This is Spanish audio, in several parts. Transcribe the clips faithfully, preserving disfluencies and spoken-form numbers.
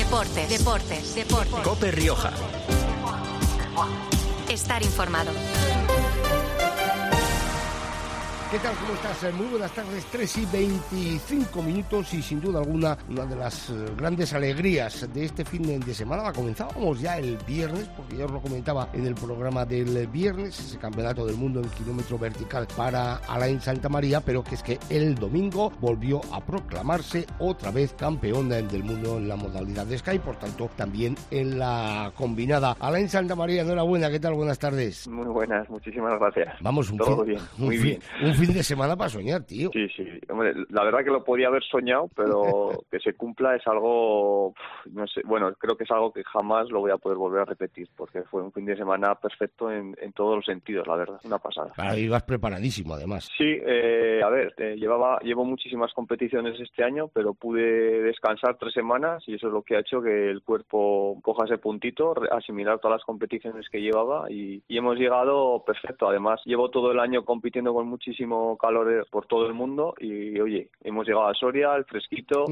Deportes, deportes, deportes. COPE Rioja. Estar informado. ¿Qué tal? ¿Cómo estás? Muy buenas tardes, tres y veinticinco minutos y sin duda alguna una de las grandes alegrías de este fin de semana. La comenzábamos ya el viernes, porque ya os lo comentaba en el programa del viernes, ese campeonato del mundo en kilómetro vertical para Alain Santamaría, pero que es que el domingo volvió a proclamarse otra vez campeón del mundo en la modalidad de Sky, por tanto también en la combinada. Alain Santamaría, enhorabuena, ¿qué tal? Buenas tardes. Muy buenas, muchísimas gracias. Vamos, un Todo fin, bien, muy un bien. Fin, un fin de semana para soñar, tío. Sí, sí. Hombre, la verdad que lo podía haber soñado, pero que se cumpla es algo, no sé, bueno, creo que es algo que jamás lo voy a poder volver a repetir, porque fue un fin de semana perfecto en, en todos los sentidos, la verdad, una pasada. Ahí vas preparadísimo, además. Sí, eh, a ver, eh, llevaba, llevo muchísimas competiciones este año, pero pude descansar tres semanas y eso es lo que ha hecho que el cuerpo coja ese puntito, asimilar todas las competiciones que llevaba y, y hemos llegado perfecto. Además, llevo todo el año compitiendo con muchísimo calor por todo el mundo y oye, hemos llegado a Soria, al fresquito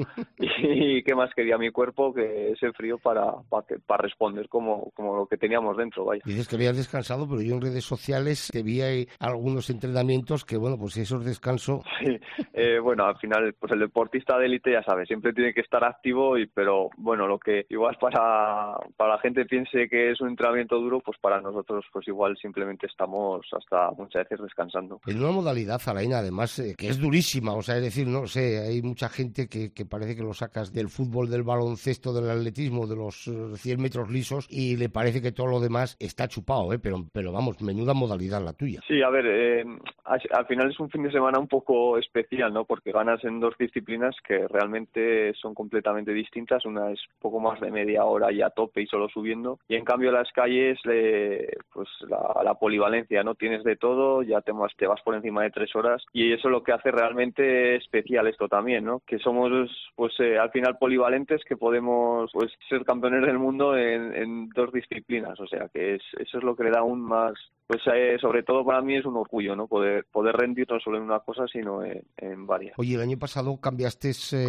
y qué más quería mi cuerpo que ese frío para, para, para responder como, como lo que teníamos dentro, vaya. Dices que habías descansado, pero yo en redes sociales te vi ahí algunos entrenamientos que bueno, pues esos descansos. Sí, eh, bueno, al final pues el deportista de élite ya sabes, siempre tiene que estar activo y pero bueno, lo que igual para, para la gente piense que es un entrenamiento duro, pues para nosotros pues igual simplemente estamos hasta muchas veces descansando. En una modalidad, Alain, además, eh, que es durísima, o sea, es decir, no sé, hay mucha gente que, que parece que lo sacas del fútbol, del baloncesto, del atletismo, de los uh, cien metros lisos y le parece que todo lo demás está chupado, ¿eh? Pero, pero vamos, menuda modalidad la tuya. Sí, a ver, eh, al final es un fin de semana un poco especial, ¿no? Porque ganas en dos disciplinas que realmente son completamente distintas. Una es poco más de media hora y a tope y solo subiendo. Y en cambio las calles, eh, pues la, la polivalencia, ¿no? Tienes de todo, ya te, te vas por encima de tres horas y eso es lo que hace realmente especial esto también, ¿no? Que somos, pues eh, al final polivalentes, que podemos pues ser campeones del mundo en, en dos disciplinas. O sea, que es, eso es lo que le da aún más. Pues eh, sobre todo para mí es un orgullo, ¿no? Poder poder rendir no solo en una cosa, sino en, en varias. Oye, el año pasado cambiaste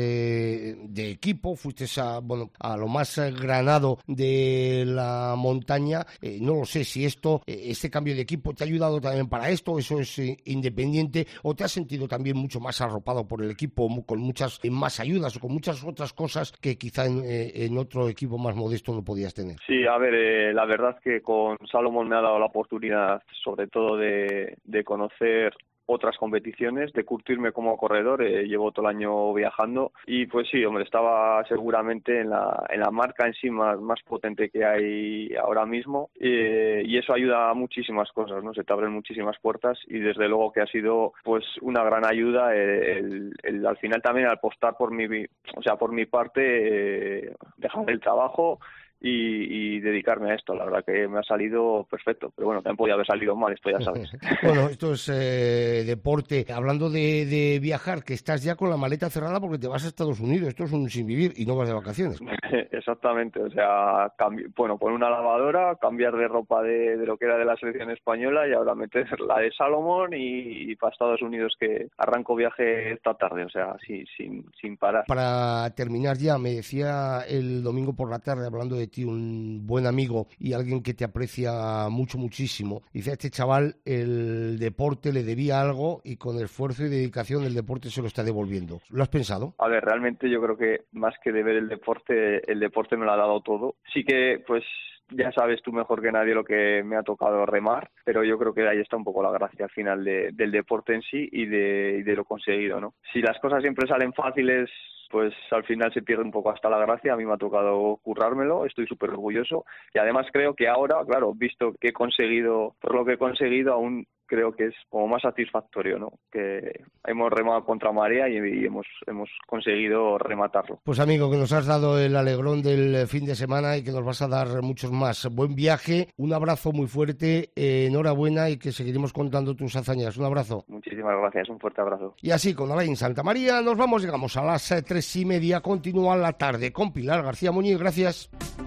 eh, de equipo, fuiste a, bueno, a lo más granado de la montaña. Eh, no lo sé si esto, eh, este cambio de equipo te ha ayudado también para esto, eso es eh, independiente, o te has sentido también mucho más arropado por el equipo, con muchas eh, más ayudas o con muchas otras cosas que quizá en, eh, en otro equipo más modesto no podías tener. Sí, a ver, eh, la verdad que con Salomón me ha dado la oportunidad sobre todo de, de conocer otras competiciones, de curtirme como corredor. Eh, llevo todo el año viajando y pues sí, hombre, estaba seguramente en la en la marca en sí más, más potente que hay ahora mismo eh, y eso ayuda a muchísimas cosas, ¿no? Se te abren muchísimas puertas y desde luego que ha sido pues una gran ayuda eh, el, el, al final también al apostar por mi, o sea, por mi parte, eh, dejar el trabajo Y, y dedicarme a esto. La verdad que me ha salido perfecto, pero bueno, también podía haber salido mal, esto ya sabes. Bueno, esto es eh, deporte. Hablando de, de viajar, que estás ya con la maleta cerrada porque te vas a Estados Unidos, esto es un sin vivir y no vas de vacaciones. Exactamente, o sea, cambi- bueno, poner una lavadora, cambiar de ropa de, de lo que era de la selección española y ahora meter la de Salomón y, y para Estados Unidos, que arranco viaje esta tarde, o sea, sí, sin, sin parar. Para terminar ya, me decía el domingo por la tarde, hablando de ti, un buen amigo y alguien que te aprecia mucho, muchísimo. Dice, a este chaval el deporte le debía algo y con esfuerzo y dedicación el deporte se lo está devolviendo. ¿Lo has pensado? A ver, realmente yo creo que más que deber el deporte, el deporte me lo ha dado todo. Sí que, pues, ya sabes tú mejor que nadie lo que me ha tocado remar, pero yo creo que ahí está un poco la gracia al final de, del deporte en sí y de, y de lo conseguido, ¿no? Si las cosas siempre salen fáciles, pues al final se pierde un poco hasta la gracia. A mí me ha tocado currármelo, estoy súper orgulloso y además creo que ahora, claro, visto que he conseguido, por lo que he conseguido, aún creo que es como más satisfactorio, ¿no? Que hemos remado contra marea y, y hemos hemos conseguido rematarlo. Pues amigo, que nos has dado el alegrón del fin de semana y que nos vas a dar muchos más. Buen viaje, un abrazo muy fuerte, eh, enhorabuena y que seguiremos contando tus hazañas. Un abrazo. Muchísimas gracias, un fuerte abrazo. Y así con Alain Santamaría nos vamos, llegamos a las tres y media, continúa la tarde con Pilar García Muñiz, gracias.